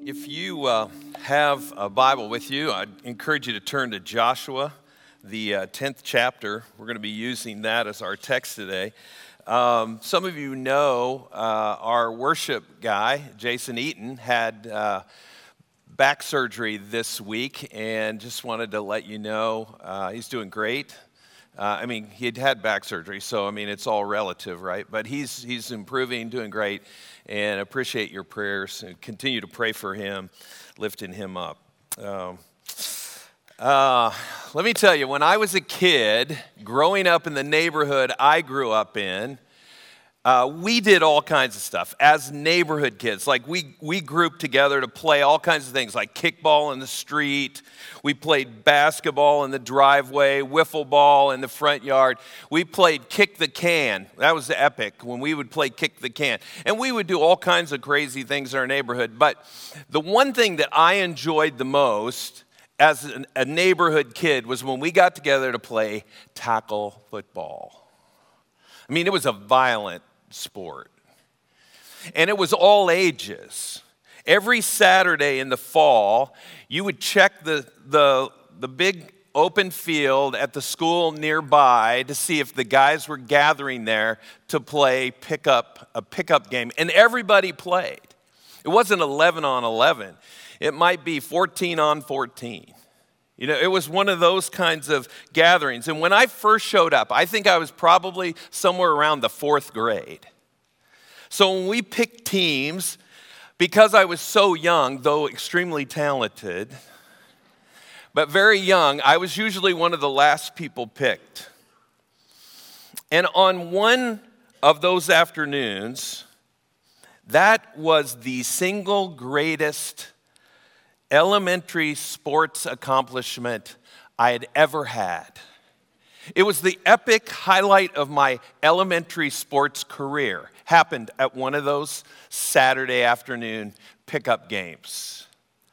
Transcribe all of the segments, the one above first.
If you have a Bible with you, I'd encourage you to turn to Joshua, the 10th chapter. We're going to be using that as our text today. Some of you know our worship guy, Jason Eaton, had back surgery this week, and just wanted to let you know he's doing great. He'd had back surgery, so, it's all relative, right? But he's improving, doing great, and appreciate your prayers, and continue to pray for him, lifting him up. Let me tell you, when I was a kid, growing up in the neighborhood I grew up in, we did all kinds of stuff as neighborhood kids. Like we grouped together to play all kinds of things, like kickball in the street. We played basketball in the driveway, wiffle ball in the front yard. We played kick the can. That was epic when we would play kick the can. And we would do all kinds of crazy things in our neighborhood. But the one thing that I enjoyed the most as a neighborhood kid was when we got together to play tackle football. It was a violent sport. And it was all ages. Every Saturday in the fall, you would check the big open field at the school nearby to see if the guys were gathering there to play a pickup game. And everybody played. It wasn't 11 on 11. It might be 14 on 14. It was one of those kinds of gatherings. And when I first showed up, I think I was probably somewhere around the 4th grade. So when we picked teams, because I was so young, though extremely talented, but very young, I was usually one of the last people picked. And on one of those afternoons, that was the single greatest elementary sports accomplishment I had ever had. It was the epic highlight of my elementary sports career. Happened at one of those Saturday afternoon pickup games.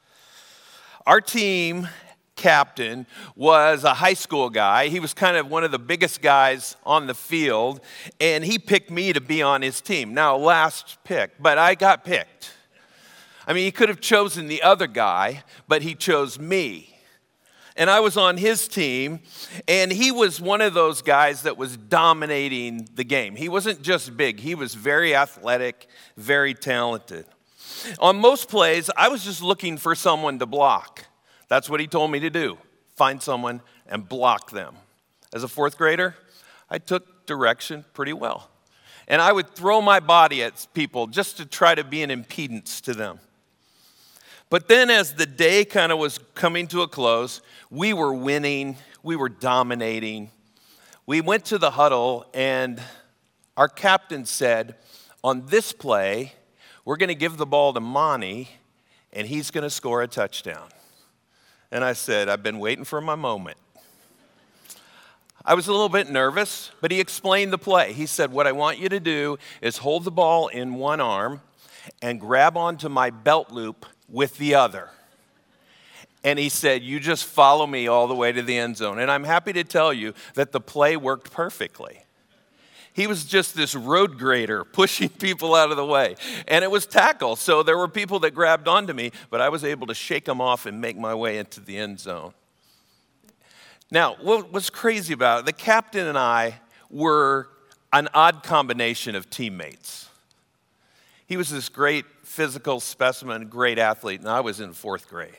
Our team captain was a high school guy. He was kind of one of the biggest guys on the field, and he picked me to be on his team. Now, last pick, but I got picked. He could have chosen the other guy, but he chose me. And I was on his team, and he was one of those guys that was dominating the game. He wasn't just big. He was very athletic, very talented. On most plays, I was just looking for someone to block. That's what he told me to do, find someone and block them. As a 4th grader, I took direction pretty well. And I would throw my body at people just to try to be an impedance to them. But then as the day kind of was coming to a close, we were winning, we were dominating. We went to the huddle, and our captain said, on this play, we're going to give the ball to Monty, and he's going to score a touchdown. And I said, I've been waiting for my moment. I was a little bit nervous, but he explained the play. He said, what I want you to do is hold the ball in one arm and grab onto my belt loop with the other. And he said, you just follow me all the way to the end zone. And I'm happy to tell you that the play worked perfectly. He was just this road grader pushing people out of the way. And it was tackle, so there were people that grabbed onto me, but I was able to shake them off and make my way into the end zone. Now, what was crazy about it, the captain and I were an odd combination of teammates. He was this great physical specimen, great athlete, and I was in 4th grade.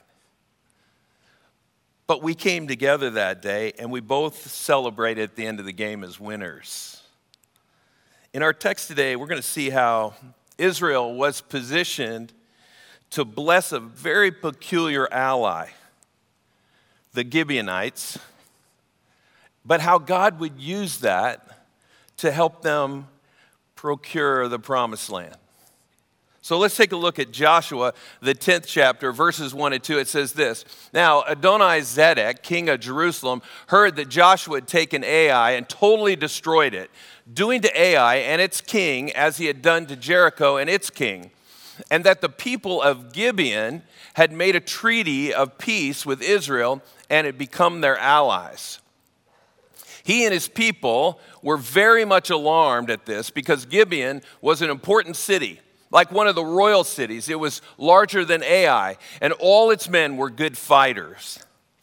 But we came together that day, and we both celebrated at the end of the game as winners. In our text today, we're going to see how Israel was positioned to bless a very peculiar ally, the Gibeonites, but how God would use that to help them procure the promised land. So let's take a look at Joshua, the 10th chapter, verses 1 and 2. It says this, now Adoni-Zedek, king of Jerusalem, heard that Joshua had taken Ai and totally destroyed it, doing to Ai and its king as he had done to Jericho and its king, and that the people of Gibeon had made a treaty of peace with Israel and had become their allies. He and his people were very much alarmed at this because Gibeon was an important city. like one of the royal cities. It was larger than Ai, and all its men were good fighters.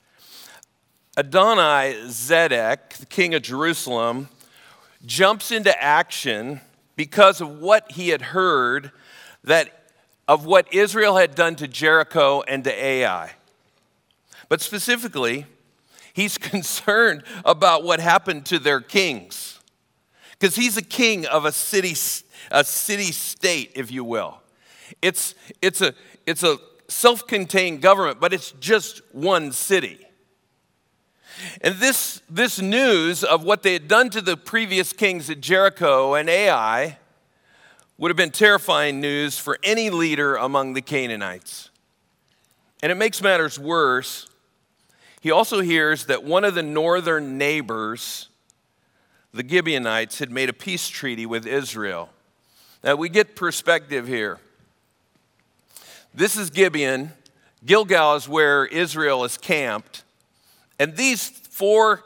Adoni-Zedek, the king of Jerusalem, jumps into action because of what he had heard of what Israel had done to Jericho and to Ai. But specifically, he's concerned about what happened to their kings, because he's a king of a city-state, if you will. It's a self-contained government, but it's just one city. And this news of what they had done to the previous kings at Jericho and Ai would have been terrifying news for any leader among the Canaanites. And it makes matters worse. He also hears that one of the northern neighbors, the Gibeonites, had made a peace treaty with Israel. Now we get perspective here. This is Gibeon. Gilgal is where Israel is camped. And Jerusalem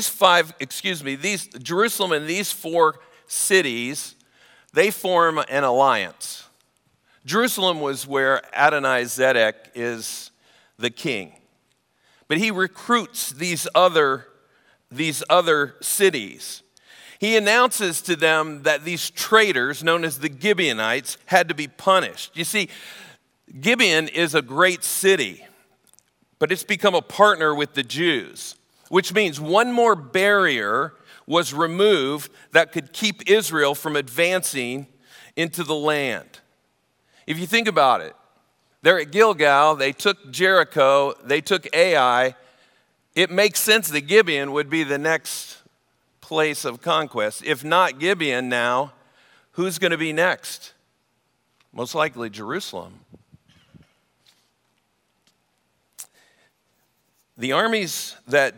and these four cities, they form an alliance. Jerusalem was where Adoni-Zedek is the king. But he recruits these other cities. He announces to them that these traitors, known as the Gibeonites, had to be punished. You see, Gibeon is a great city, but it's become a partner with the Jews, which means one more barrier was removed that could keep Israel from advancing into the land. If you think about it, they're at Gilgal, they took Jericho, they took Ai. It makes sense that Gibeon would be the next place of conquest. If not Gibeon now, who's going to be next? Most likely Jerusalem. The armies that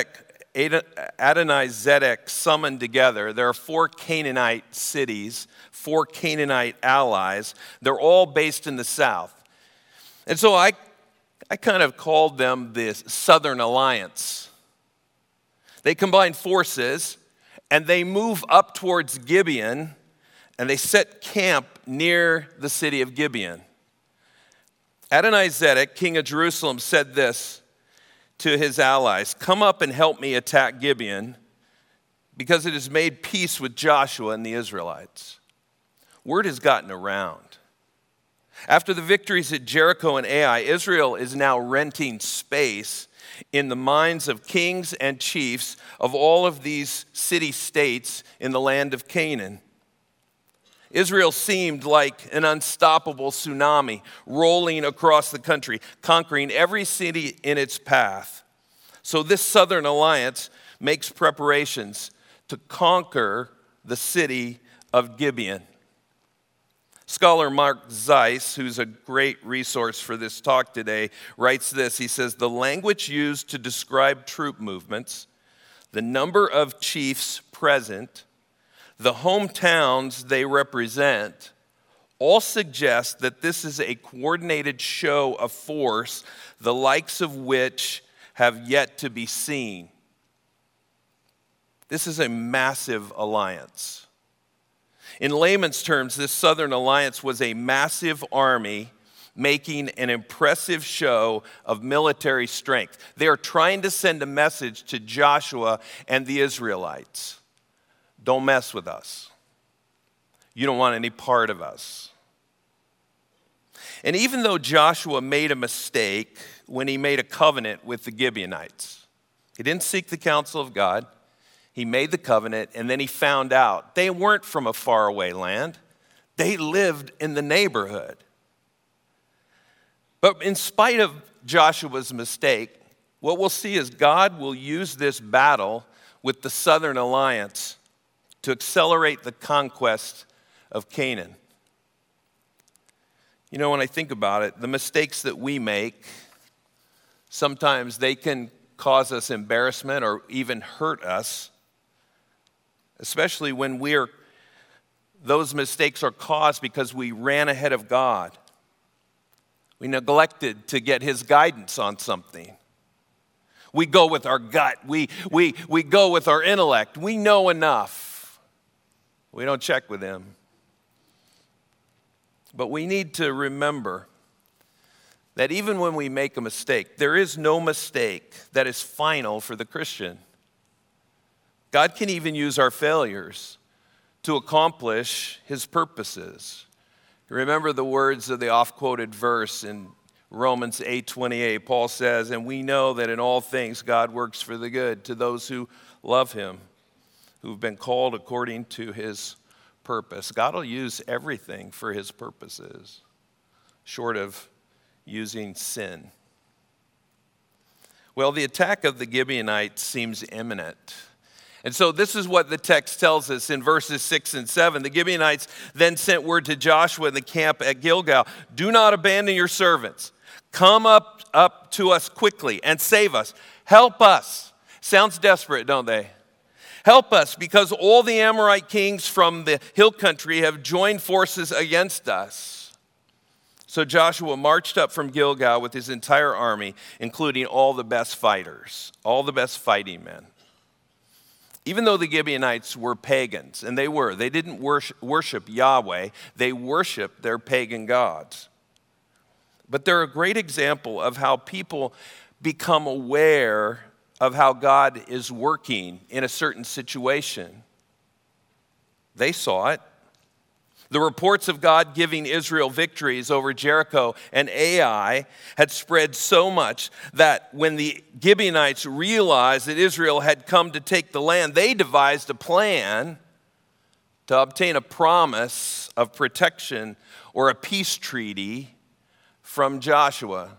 Adoni-Zedek summoned together, there are 4 Canaanite cities, 4 Canaanite allies. They're all based in the south. And so I kind of called them the Southern Alliance. They combine forces, and they move up towards Gibeon, and they set camp near the city of Gibeon. Adoni-Zedek, king of Jerusalem, said this to his allies: "Come up and help me attack Gibeon, because it has made peace with Joshua and the Israelites." Word has gotten around. After the victories at Jericho and Ai, Israel is now renting space in the minds of kings and chiefs of all of these city-states in the land of Canaan. Israel seemed like an unstoppable tsunami rolling across the country, conquering every city in its path. So this Southern Alliance makes preparations to conquer the city of Gibeon. Scholar Mark Zeiss, who's a great resource for this talk today, writes this. He says, "The language used to describe troop movements, the number of chiefs present, the hometowns they represent, all suggest that this is a coordinated show of force, the likes of which have yet to be seen." This is a massive alliance. In layman's terms, this Southern Alliance was a massive army making an impressive show of military strength. They are trying to send a message to Joshua and the Israelites. Don't mess with us. You don't want any part of us. And even though Joshua made a mistake when he made a covenant with the Gibeonites, he didn't seek the counsel of God. He made the covenant, and then he found out they weren't from a faraway land. They lived in the neighborhood. But in spite of Joshua's mistake, what we'll see is God will use this battle with the Southern Alliance to accelerate the conquest of Canaan. You know, when I think about it, the mistakes that we make, sometimes they can cause us embarrassment or even hurt us, especially when those mistakes are caused because we ran ahead of God. We neglected to get His guidance on something. We go with our gut. We go with our intellect. We know enough. We don't check with Him. But we need to remember that even when we make a mistake, there is no mistake that is final for the Christian. God can even use our failures to accomplish his purposes. Remember the words of the oft-quoted verse in Romans 8:28. Paul says, "And we know that in all things God works for the good to those who love him, who've been called according to his purpose." God will use everything for his purposes, short of using sin. Well, the attack of the Gibeonites seems imminent. And so this is what the text tells us in verses 6 and 7. The Gibeonites then sent word to Joshua in the camp at Gilgal, "Do not abandon your servants. Come up to us quickly and save us. Help us." Sounds desperate, don't they? Help us, because all the Amorite kings from the hill country have joined forces against us. So Joshua marched up from Gilgal with his entire army, including all the best fighters, all the best fighting men. Even though the Gibeonites were pagans, and they didn't worship Yahweh, they worshiped their pagan gods. But they're a great example of how people become aware of how God is working in a certain situation. They saw it. The reports of God giving Israel victories over Jericho and Ai had spread so much that when the Gibeonites realized that Israel had come to take the land, they devised a plan to obtain a promise of protection or a peace treaty from Joshua.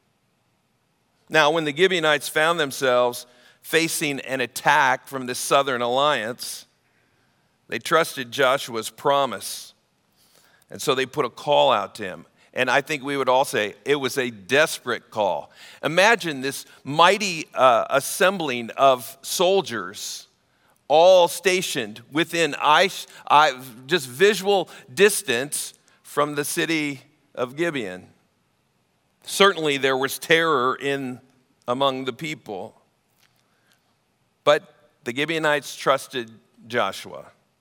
Now, when the Gibeonites found themselves facing an attack from the southern alliance, they trusted Joshua's promise. And so they put a call out to him. And I think we would all say it was a desperate call. Imagine this mighty assembling of soldiers, all stationed within just visual distance from the city of Gibeon. Certainly there was terror among the people. But the Gibeonites trusted Joshua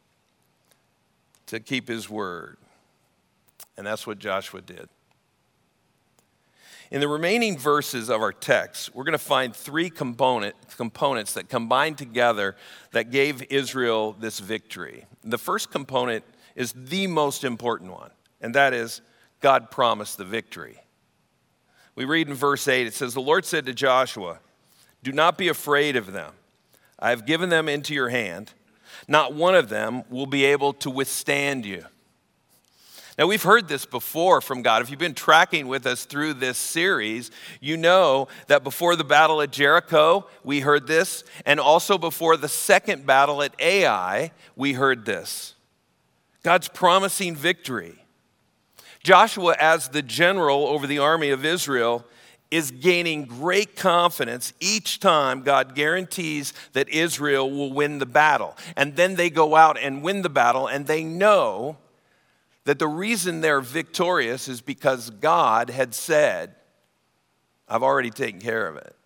to keep his word. And that's what Joshua did. In the remaining verses of our text, we're going to find three components that combine together that gave Israel this victory. The first component is the most important one, and that is God promised the victory. We read in verse 8, it says, "The Lord said to Joshua, 'Do not be afraid of them. I have given them into your hand. Not one of them will be able to withstand you.'" Now, we've heard this before from God. If you've been tracking with us through this series, you know that before the battle at Jericho, we heard this, and also before the second battle at Ai, we heard this. God's promising victory. Joshua, as the general over the army of Israel, is gaining great confidence each time God guarantees that Israel will win the battle. And then they go out and win the battle, and they know that the reason they're victorious is because God had said, "I've already taken care of it."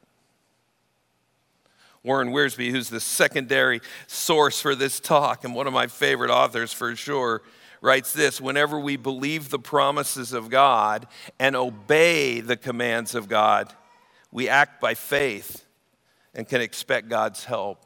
Warren Wiersbe, who's the secondary source for this talk and one of my favorite authors for sure, writes this: "Whenever we believe the promises of God and obey the commands of God, we act by faith and can expect God's help."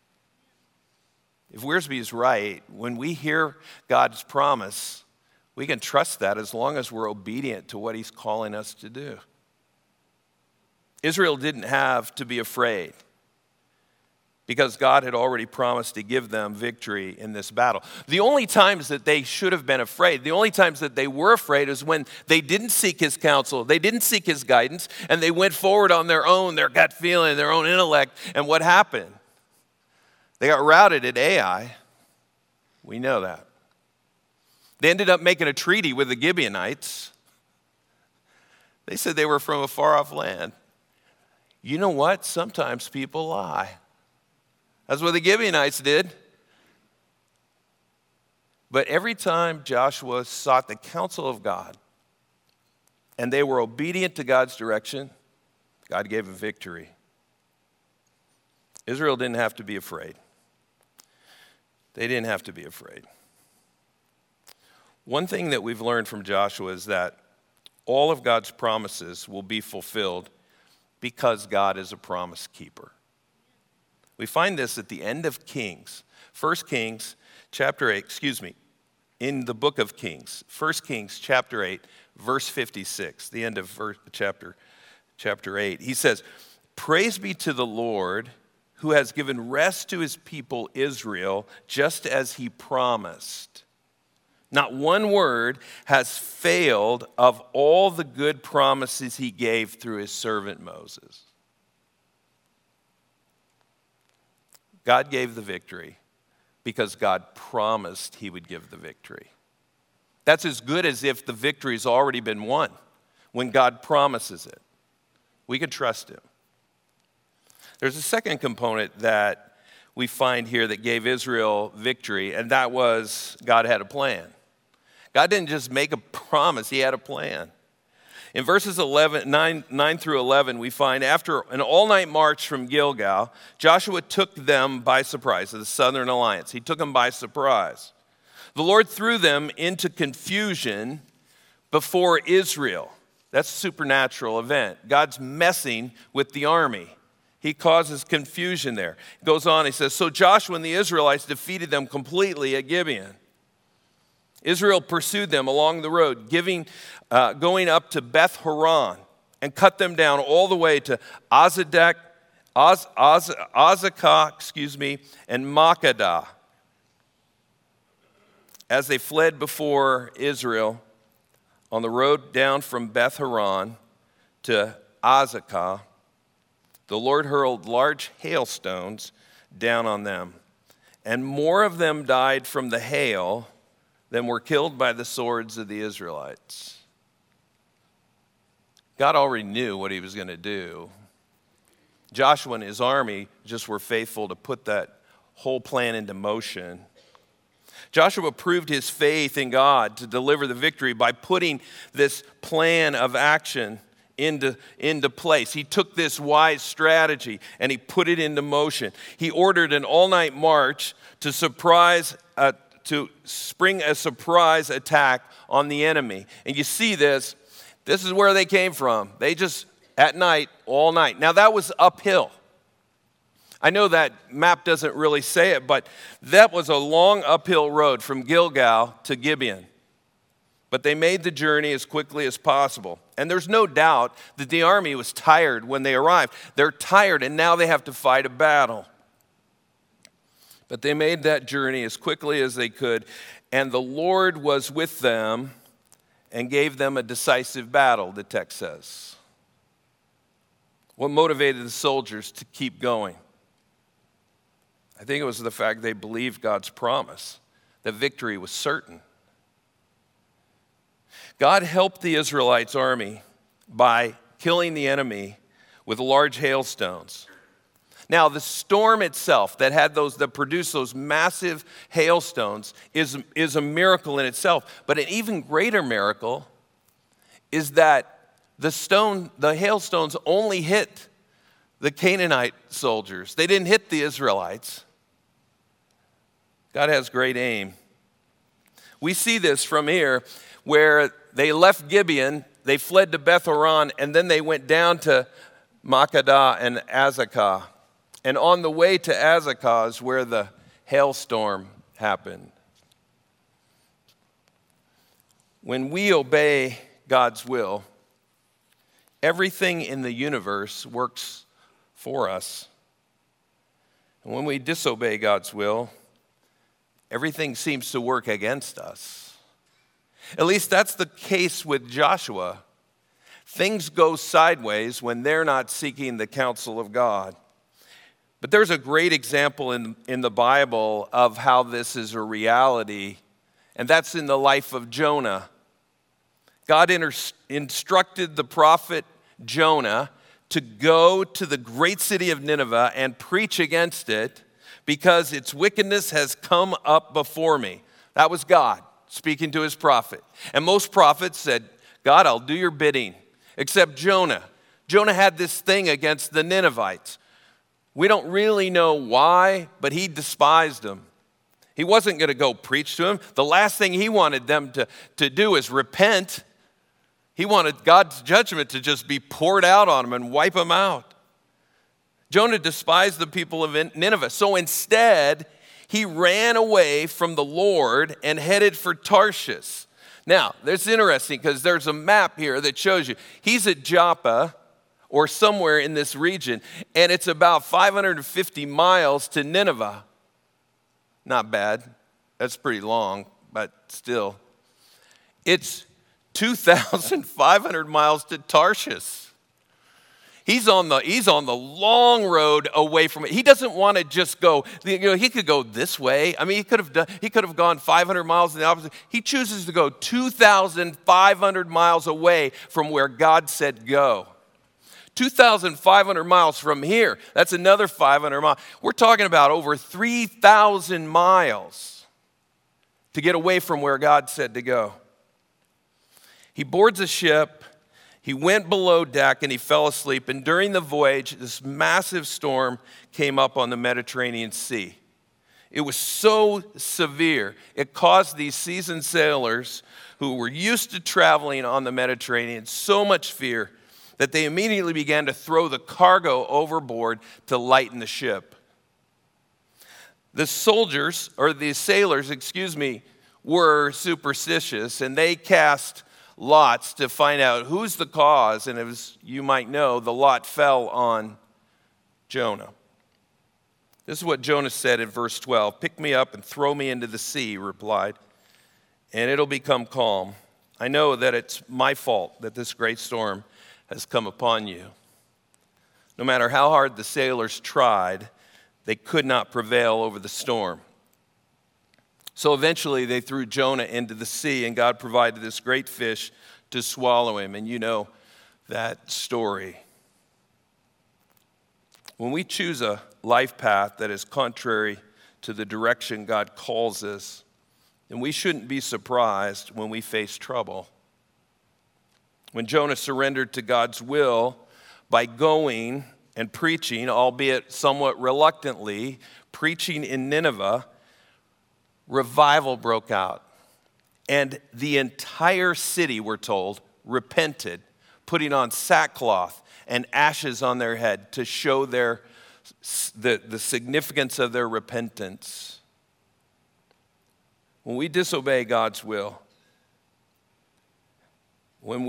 If Wiersbe is right, when we hear God's promise, we can trust that as long as we're obedient to what he's calling us to do. Israel didn't have to be afraid because God had already promised to give them victory in this battle. The only times that they should have been afraid, the only times that they were afraid is when they didn't seek his counsel, they didn't seek his guidance, and they went forward on their own, their gut feeling, their own intellect. And what happened? They got routed at Ai. We know that. They ended up making a treaty with the Gibeonites. They said they were from a far-off land. You know what? Sometimes people lie. That's what the Gibeonites did. But every time Joshua sought the counsel of God and they were obedient to God's direction, God gave a victory. Israel didn't have to be afraid. They didn't have to be afraid. One thing that we've learned from Joshua is that all of God's promises will be fulfilled because God is a promise keeper. We find this at the end of Kings. 1 Kings chapter 8, in the book of Kings. 1 Kings chapter 8, verse 56, the end of chapter 8. He says, "Praise be to the Lord who has given rest to his people Israel, just as he promised. Not one word has failed of all the good promises he gave through his servant Moses." God gave the victory because God promised he would give the victory. That's as good as if the victory's already been won. When God promises it, we can trust him. There's a second component that we find here that gave Israel victory, and that was God had a plan. God didn't just make a promise, he had a plan. In verses 9 through 11, we find after an all-night march from Gilgal, Joshua took them by surprise, the Southern Alliance. He took them by surprise. The Lord threw them into confusion before Israel. That's a supernatural event. God's messing with the army. He causes confusion there. It goes on, he says, "So Joshua and the Israelites defeated them completely at Gibeon. Israel pursued them along the road, going up to Beth Horon, and cut them down all the way to Azekah, and Makkedah. As they fled before Israel on the road down from Beth Horon to Azekah, the Lord hurled large hailstones down on them, and more of them died from the hail than were killed by the swords of the Israelites." God already knew what he was going to do. Joshua and his army just were faithful to put that whole plan into motion. Joshua proved his faith in God to deliver the victory by putting this plan of action into place. He took this wise strategy and he put it into motion. He ordered an all-night march to spring a surprise attack on the enemy. And you see this is where they came from. They just, at night, all night. Now that was uphill. I know that map doesn't really say it, but that was a long uphill road from Gilgal to Gibeon. But they made the journey as quickly as possible. And there's no doubt that the army was tired when they arrived. They're tired and now they have to fight a battle. But they made that journey as quickly as they could, and the Lord was with them and gave them a decisive battle, the text says. What motivated the soldiers to keep going? I think it was the fact they believed God's promise, that victory was certain. God helped the Israelites' army by killing the enemy with large hailstones. Now, the storm itself that produced those massive hailstones is a miracle in itself. But an even greater miracle is that the hailstones only hit the Canaanite soldiers. They didn't hit the Israelites. God has great aim. We see this from here where they left Gibeon, they fled to Beth Horon, and then they went down to Makkedah and Azekah. And on the way to Azekah is where the hailstorm happened. When we obey God's will, everything in the universe works for us. And when we disobey God's will, everything seems to work against us. At least that's the case with Joshua. Things go sideways when they're not seeking the counsel of God. But there's a great example in the Bible of how this is a reality, and that's in the life of Jonah. God instructed the prophet Jonah to go to the great city of Nineveh and preach against it because its wickedness has come up before me. That was God speaking to his prophet. And most prophets said, "God, I'll do your bidding," except Jonah. Jonah had this thing against the Ninevites. We don't really know why, but he despised them. He wasn't going to go preach to them. The last thing he wanted them to do is repent. He wanted God's judgment to just be poured out on them and wipe them out. Jonah despised the people of Nineveh. So instead, he ran away from the Lord and headed for Tarshish. Now, that's interesting because there's a map here that shows you. He's at Joppa or somewhere in this region, and it's about 550 miles to Nineveh. Not bad. That's pretty long, but still. It's 2,500 miles to Tarshish. He's on the long road away from it. He doesn't want to just go, he could go this way. I mean, he could have gone 500 miles in the opposite. He chooses to go 2,500 miles away from where God said go. 2,500 miles from here. That's another 500 miles. We're talking about over 3,000 miles to get away from where God said to go. He boards a ship. He went below deck and he fell asleep. And during the voyage, this massive storm came up on the Mediterranean Sea. It was so severe, it caused these seasoned sailors who were used to traveling on the Mediterranean so much fear that they immediately began to throw the cargo overboard to lighten the ship. The sailors, were superstitious, and they cast lots to find out who's the cause, and as you might know, the lot fell on Jonah. This is what Jonah said in verse 12. "Pick me up and throw me into the sea," he replied, "and it'll become calm. I know that it's my fault that this great storm has come upon you." No matter how hard the sailors tried, they could not prevail over the storm. So eventually they threw Jonah into the sea, and God provided this great fish to swallow him. And you know that story. When we choose a life path that is contrary to the direction God calls us, then we shouldn't be surprised when we face trouble. When Jonah surrendered to God's will by going and preaching, albeit somewhat reluctantly, preaching in Nineveh, revival broke out. And the entire city, we're told, repented, putting on sackcloth and ashes on their head to show the significance of their repentance. When we disobey God's will, when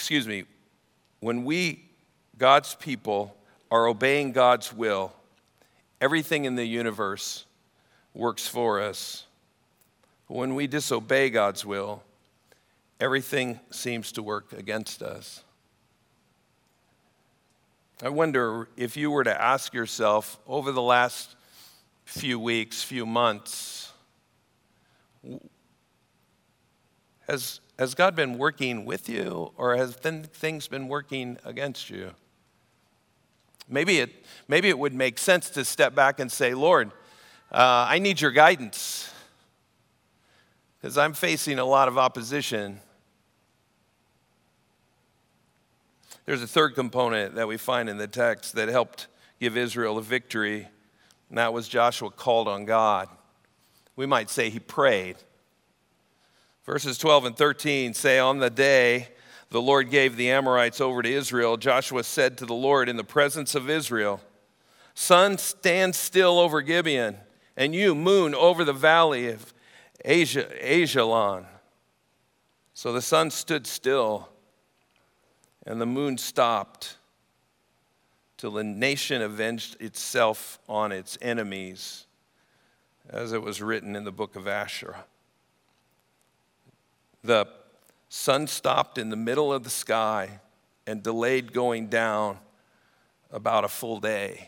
we, God's people, are obeying God's will, everything in the universe works for us. When we disobey God's will, everything seems to work against us. I wonder if you were to ask yourself over the last few weeks, few months, has God been working with you, or has things been working against you? Maybe it would make sense to step back and say, "Lord, I need your guidance, because I'm facing a lot of opposition." There's a third component that we find in the text that helped give Israel a victory, and that was Joshua called on God. We might say he prayed. Verses 12 and 13 say, "On the day the Lord gave the Amorites over to Israel, Joshua said to the Lord in the presence of Israel, 'Sun, stand still over Gibeon, and you, moon, over the valley of Ajalon.' So the sun stood still, and the moon stopped, till the nation avenged itself on its enemies, as it was written in the book of Asherah." The sun stopped in the middle of the sky and delayed going down about a full day.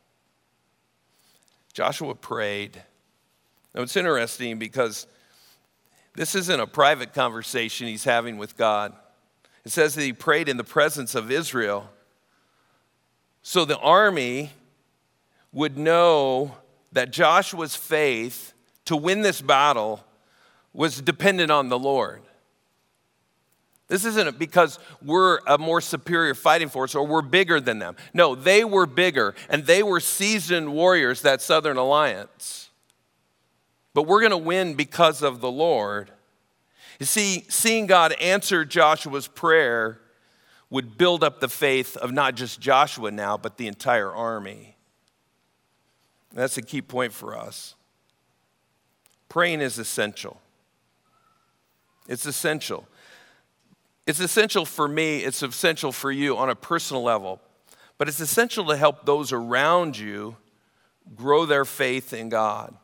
Joshua prayed. Now it's interesting because this isn't a private conversation he's having with God. It says that he prayed in the presence of Israel, so the army would know that Joshua's faith to win this battle was dependent on the Lord. This isn't because we're a more superior fighting force or we're bigger than them. No, they were bigger, and they were seasoned warriors, that Southern Alliance. but we're going to win because of the Lord. You see, seeing God answer Joshua's prayer would build up the faith of not just Joshua now, but the entire army. That's a key point for us. Praying is essential. It's essential. It's essential for me. It's essential for you on a personal level. But it's essential to help those around you grow their faith in God.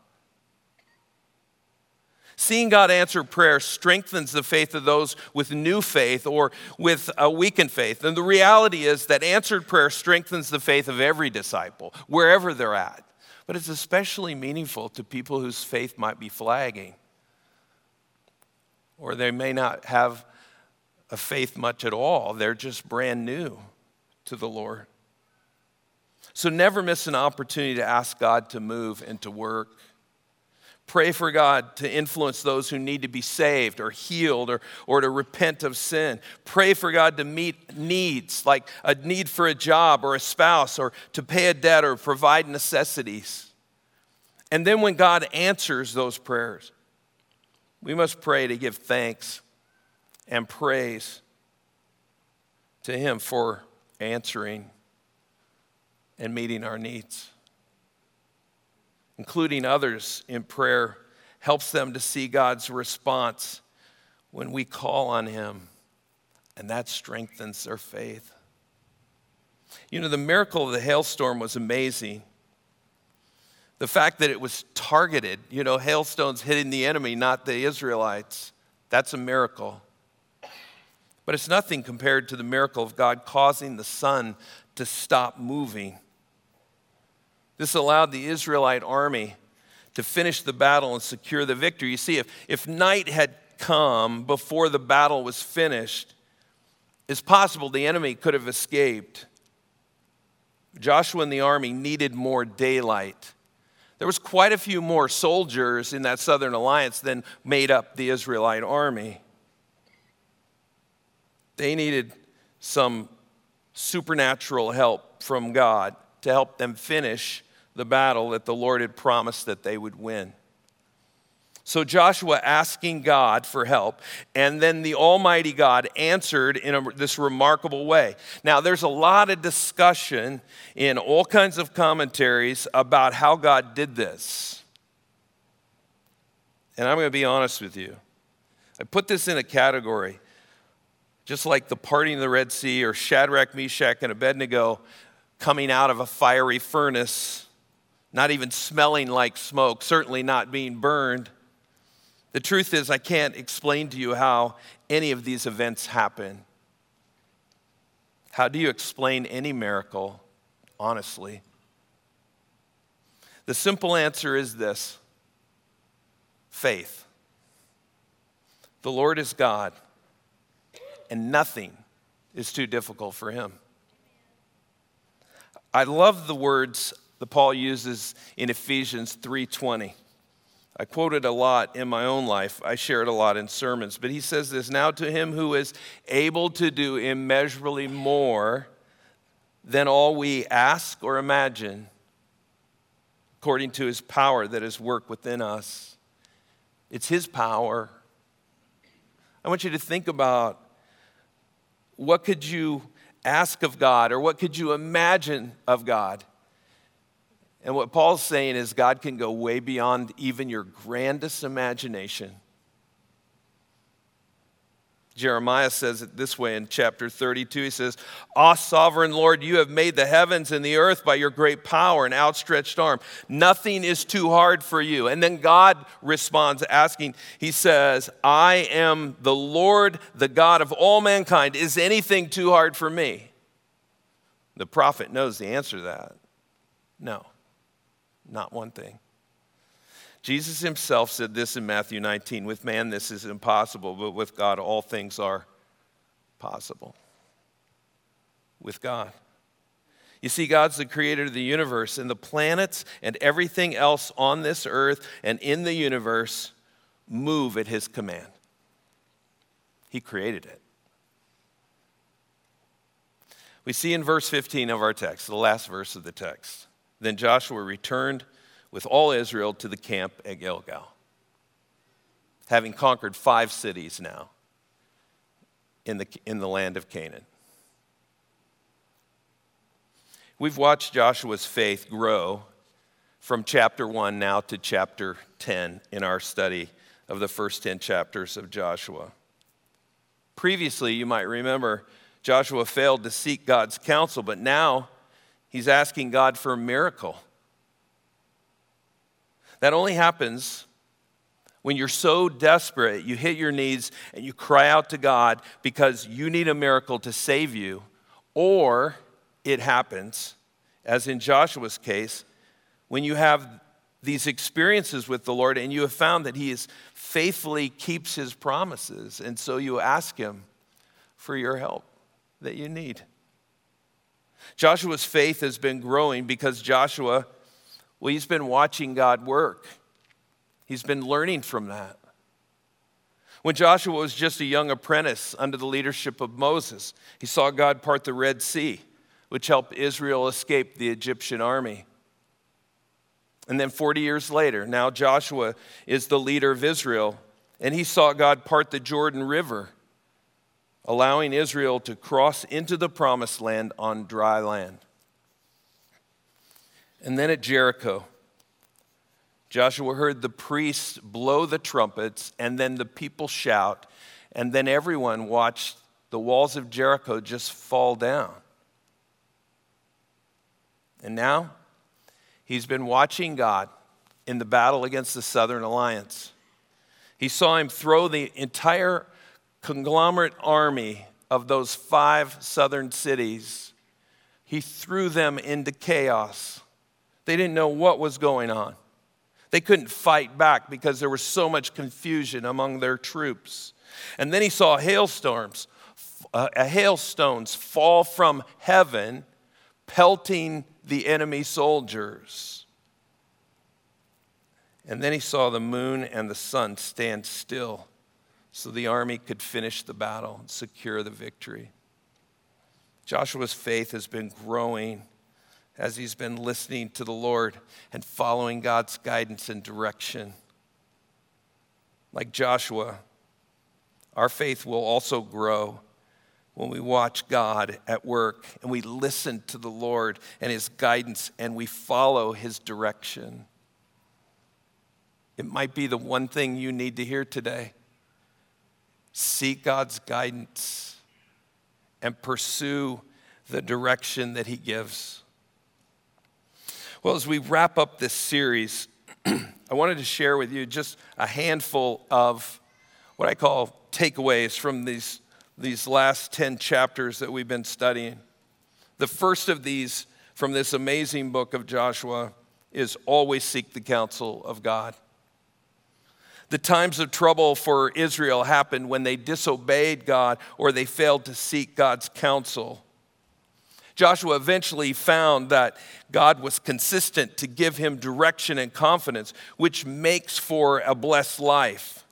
Seeing God answer prayer strengthens the faith of those with new faith or with a weakened faith. And the reality is that answered prayer strengthens the faith of every disciple, wherever they're at. But it's especially meaningful to people whose faith might be flagging, or they may not have a faith much at all. They're just brand new to the Lord. So never miss an opportunity to ask God to move and to work. Pray for God to influence those who need to be saved or healed or to repent of sin. Pray for God to meet needs, like a need for a job or a spouse or to pay a debt or provide necessities. And then when God answers those prayers, we must pray to give thanks and praise to Him for answering and meeting our needs. Including others in prayer helps them to see God's response when we call on Him, and that strengthens their faith. You know, the miracle of the hailstorm was amazing. The fact that it was targeted, hailstones hitting the enemy, not the Israelites, that's a miracle. But it's nothing compared to the miracle of God causing the sun to stop moving. This allowed the Israelite army to finish the battle and secure the victory. You see, if night had come before the battle was finished, it's possible the enemy could have escaped. Joshua and the army needed more daylight. There was quite a few more soldiers in that southern alliance than made up the Israelite army. They needed some supernatural help from God to help them finish the battle that the Lord had promised that they would win. So Joshua asking God for help, and then the Almighty God answered in this remarkable way. Now, there's a lot of discussion in all kinds of commentaries about how God did this. And I'm going to be honest with you. I put this in a category, just like the parting of the Red Sea or Shadrach, Meshach, and Abednego coming out of a fiery furnace, not even smelling like smoke, certainly not being burned. The truth is, I can't explain to you how any of these events happen. How do you explain any miracle, honestly? The simple answer is this: faith. The Lord is God, and nothing is too difficult for Him. I love the words that Paul uses in Ephesians 3:20. I quote it a lot in my own life. I share it a lot in sermons. But he says this: now to Him who is able to do immeasurably more than all we ask or imagine, according to His power that is worked within us. It's His power. I want you to think about, what could you ask of God, or what could you imagine of God? And what Paul's saying is God can go way beyond even your grandest imagination. Jeremiah says it this way in chapter 32. He says, "Ah, sovereign Lord, you have made the heavens and the earth by your great power and outstretched arm. Nothing is too hard for you." And then God responds asking, He says, "I am the Lord, the God of all mankind. Is anything too hard for me?" The prophet knows the answer to that. No. Not one thing. Jesus Himself said this in Matthew 19, "With man this is impossible, but with God all things are possible." With God. You see, God's the creator of the universe, and the planets and everything else on this earth and in the universe move at His command. He created it. We see in verse 15 of our text, the last verse of the text, "Then Joshua returned with all Israel to the camp at Gilgal." having conquered 5 cities now in the land of Canaan. We've watched Joshua's faith grow from chapter 1 now to chapter 10 in our study of the first 10 chapters of Joshua. Previously, you might remember, Joshua failed to seek God's counsel, but now he's asking God for a miracle. That only happens when you're so desperate, you hit your knees and you cry out to God because you need a miracle to save you, or it happens, as in Joshua's case, when you have these experiences with the Lord and you have found that he faithfully keeps his promises, and so you ask him for your help that you need. Joshua's faith has been growing because Joshua, he's been watching God work. He's been learning from that. When Joshua was just a young apprentice under the leadership of Moses, he saw God part the Red Sea, which helped Israel escape the Egyptian army. And then 40 years later, now Joshua is the leader of Israel, and he saw God part the Jordan River, allowing Israel to cross into the promised land on dry land. And then at Jericho, Joshua heard the priests blow the trumpets, and then the people shout, and then everyone watched the walls of Jericho just fall down. And now, he's been watching God in the battle against the Southern Alliance. He saw him throw the entire conglomerate army of those 5 southern cities. He threw them into chaos. They didn't know what was going on. They couldn't fight back because there was so much confusion among their troops. And then he saw hailstones fall from heaven, pelting the enemy soldiers. And then he saw the moon and the sun stand still so the army could finish the battle and secure the victory. Joshua's faith has been growing as he's been listening to the Lord and following God's guidance and direction. Like Joshua, our faith will also grow when we watch God at work and we listen to the Lord and his guidance and we follow his direction. It might be the one thing you need to hear today. Seek God's guidance and pursue the direction that he gives. Well, as we wrap up this series, I wanted to share with you just a handful of what I call takeaways from these last 10 chapters that we've been studying. The first of these from this amazing book of Joshua is always seek the counsel of God. The times of trouble for Israel happened when they disobeyed God or they failed to seek God's counsel. Joshua eventually found that God was consistent to give him direction and confidence, which makes for a blessed life.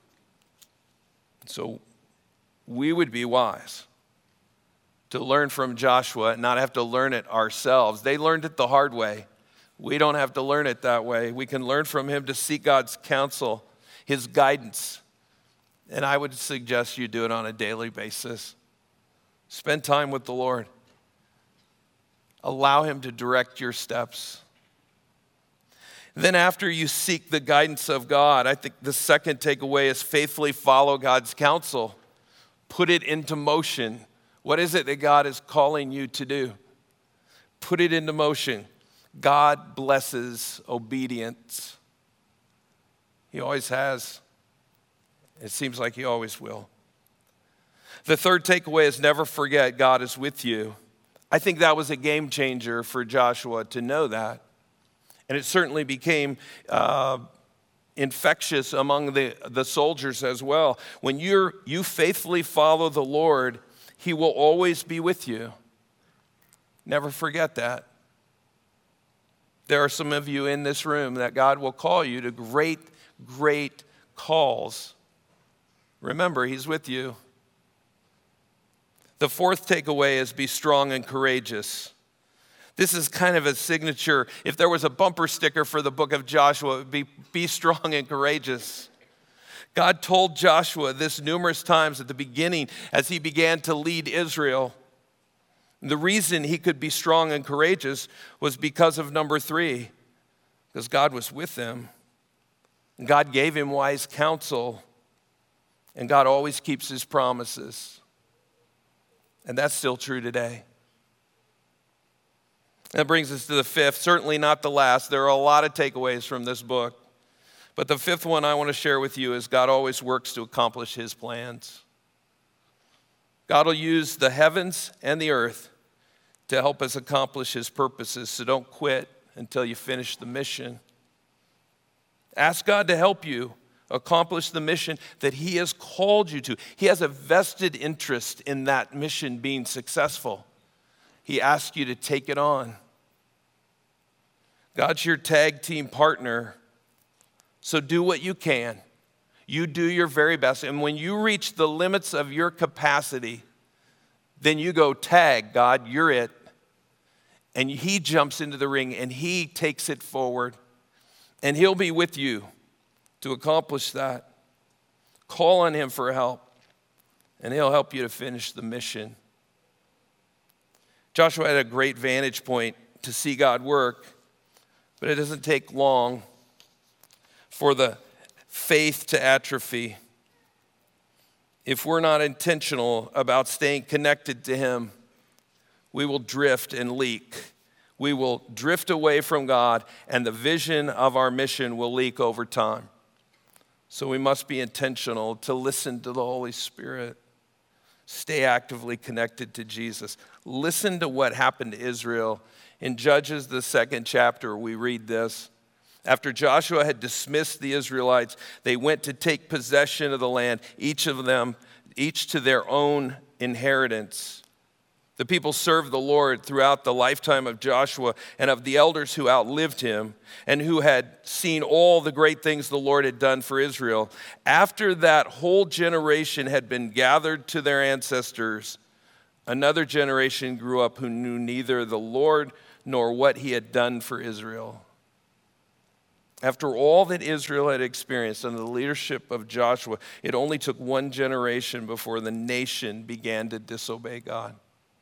So we would be wise to learn from Joshua and not have to learn it ourselves. They learned it the hard way. We don't have to learn it that way. We can learn from him to seek God's counsel, his guidance. And I would suggest you do it on a daily basis. Spend time with the Lord. Allow him to direct your steps. Then after you seek the guidance of God, I think the second takeaway is faithfully follow God's counsel. Put it into motion. What is it that God is calling you to do? Put it into motion. God blesses obedience. He always has. It seems like he always will. The third takeaway is never forget God is with you. I think that was a game changer for Joshua to know that. And it certainly became infectious among the soldiers as well. When you faithfully follow the Lord, he will always be with you. Never forget that. There are some of you in this room that God will call you to great, great calls. Remember, he's with you. The fourth takeaway is be strong and courageous. This is kind of a signature. If there was a bumper sticker for the book of Joshua, it would be strong and courageous. God told Joshua this numerous times at the beginning as he began to lead Israel. The reason he could be strong and courageous was because of number 3, because God was with them. God gave him wise counsel, and God always keeps his promises. And that's still true today. That brings us to the 5th, certainly not the last. There are a lot of takeaways from this book. But the 5th one I want to share with you is God always works to accomplish his plans. God will use the heavens and the earth to help us accomplish his purposes. So don't quit until you finish the mission. Ask God to help you accomplish the mission that he has called you to. He has a vested interest in that mission being successful. He asks you to take it on. God's your tag team partner, so do what you can. You do your very best. And when you reach the limits of your capacity, then you go, tag, God, you're it. And he jumps into the ring and he takes it forward. And he'll be with you to accomplish that. Call on him for help, and he'll help you to finish the mission. Joshua had a great vantage point to see God work, but it doesn't take long for the faith to atrophy. If we're not intentional about staying connected to him, we will drift and leak. We will drift away from God, and the vision of our mission will leak over time. So we must be intentional to listen to the Holy Spirit. Stay actively connected to Jesus. Listen to what happened to Israel. In Judges, the 2nd chapter, we read this. After Joshua had dismissed the Israelites, they went to take possession of the land, each to their own inheritance. The people served the Lord throughout the lifetime of Joshua and of the elders who outlived him and who had seen all the great things the Lord had done for Israel. After that whole generation had been gathered to their ancestors, another generation grew up who knew neither the Lord nor what he had done for Israel. After all that Israel had experienced under the leadership of Joshua, it only took one generation before the nation began to disobey God.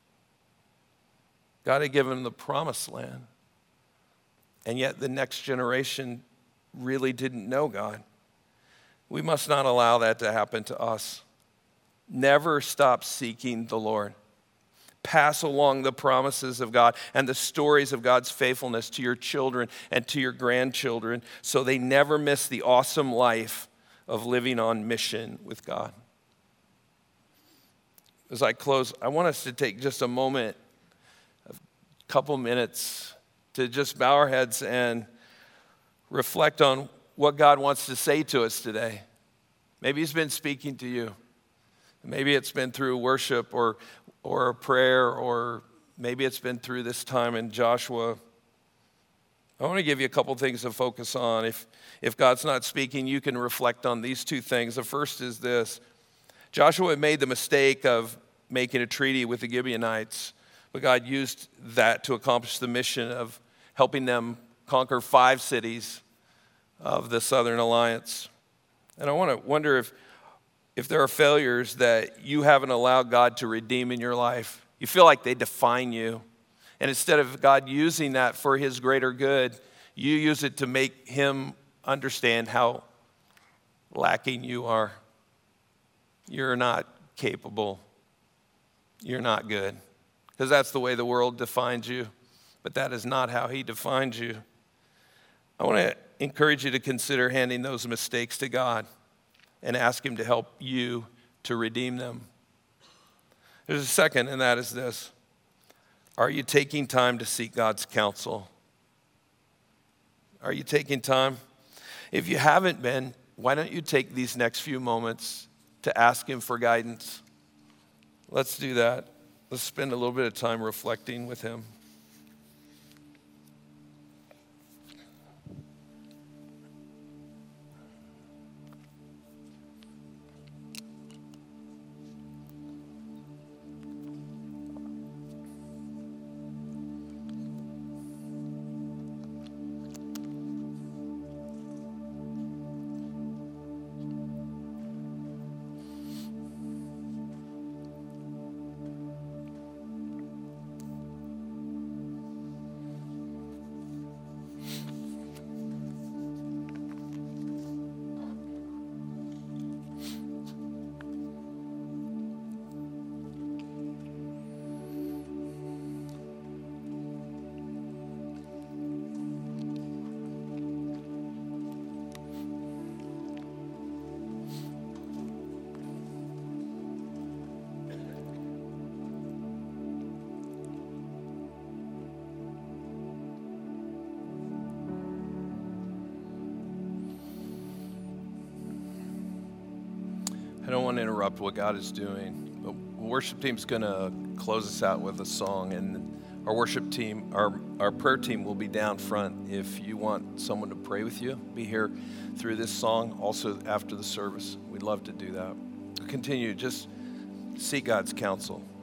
God had given them the promised land, and yet the next generation really didn't know God. We must not allow that to happen to us. Never stop seeking the Lord. Pass along the promises of God and the stories of God's faithfulness to your children and to your grandchildren so they never miss the awesome life of living on mission with God. As I close, I want us to take just a moment, couple minutes to just bow our heads and reflect on what God wants to say to us today. Maybe he's been speaking to you. Maybe it's been through worship or a prayer, or maybe it's been through this time in Joshua. I want to give you a couple things to focus on. If God's not speaking, you can reflect on these 2 things. The first is this. Joshua made the mistake of making a treaty with the Gibeonites. But God used that to accomplish the mission of helping them conquer 5 cities of the Southern Alliance. And I want to wonder if there are failures that you haven't allowed God to redeem in your life. You feel like they define you. And instead of God using that for his greater good, you use it to make him understand how lacking you are. You're not capable. You're not good. Because that's the way the world defines you, but that is not how he defines you. I want to encourage you to consider handing those mistakes to God and ask him to help you to redeem them. There's a second, and that is this. Are you taking time to seek God's counsel? Are you taking time? If you haven't been, why don't you take these next few moments to ask him for guidance? Let's do that. Let's spend a little bit of time reflecting with him. I don't want to interrupt what God is doing, but the worship team's going to close us out with a song, and our worship team, our prayer team will be down front. If you want someone to pray with you, be here through this song. Also after the service, we'd love to do that. Continue, just seek God's counsel.